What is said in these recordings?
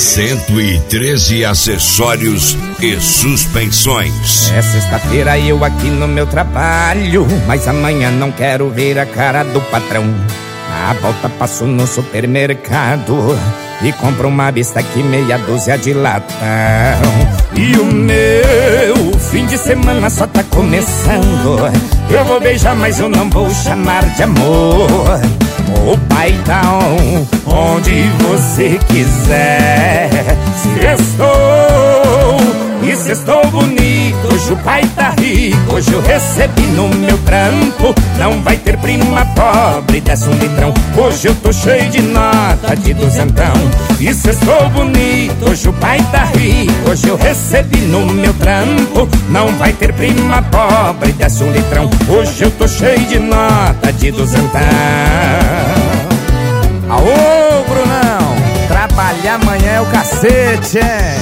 113 acessórios e suspensões. É sexta-feira eu aqui no meu trabalho, mas amanhã não quero ver a cara do patrão. Na volta passo no supermercado e compro uma bisteca e meia dúzia de latão. E o meu fim de semana só tá começando. Eu vou beijar, mas eu não vou chamar de amor. O paizão, onde você quiser. Se estou bonito, hoje o pai tá rico. Hoje eu recebi no meu trampo. Não vai ter prima pobre, desce um litrão. Hoje eu tô cheio de nota de duzentão. E se estou bonito, hoje o pai tá rico. Hoje eu recebi no meu trampo. Não vai ter prima pobre, desce um litrão. Hoje eu tô cheio de nota de duzentão. Aô, Brunão, trabalhar amanhã é o cacete, hein?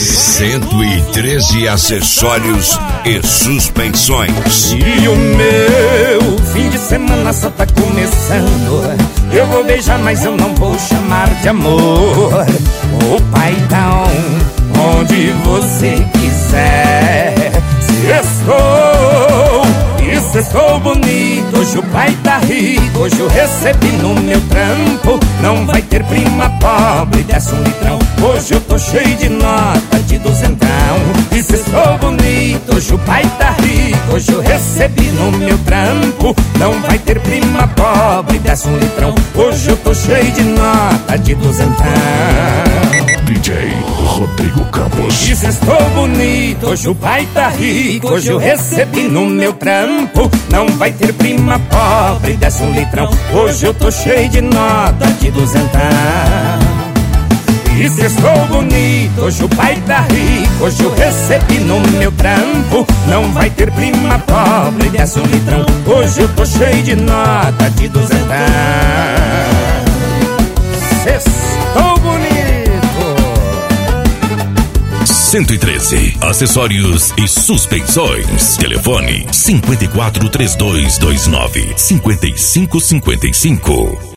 113 acessórios e suspensões. E o meu fim de semana só tá começando. Eu vou beijar, mas eu não vou chamar de amor. O paizão, onde você quiser. Se estou bonito, hoje o pai tá rico. Hoje eu recebi no meu trampo. Não vai ter prima pobre, desce um litrão. Hoje eu tô cheio de nota de duzentão. E se estou bonito, hoje o pai tá rico. Hoje eu recebi no meu trampo. Não vai ter prima pobre, desce um litrão. Hoje eu tô cheio de nota de duzentão. DJ Rodrigo Campos. E se estou bonito, hoje o pai tá rico. Hoje eu recebi no meu trampo. Não vai ter prima pobre, desce um litrão. Hoje eu tô cheio de nota de duzentão. E se estou bonito, hoje o pai tá rico. Hoje eu recebi no meu trampo. Não vai ter prima pobre, desce um litrão. Hoje eu tô cheio de nota de duzentão. Estou bonito. 113 acessórios e suspensões. Telefone 54 3229 5555.